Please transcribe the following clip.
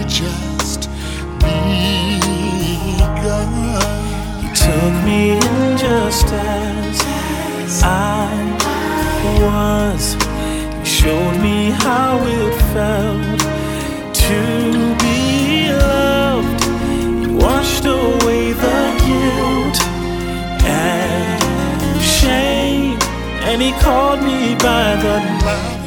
just begun. You took me in just as I was. You showed me how it felt to be loved. You washed away the guilt and shame, and He called me by the name.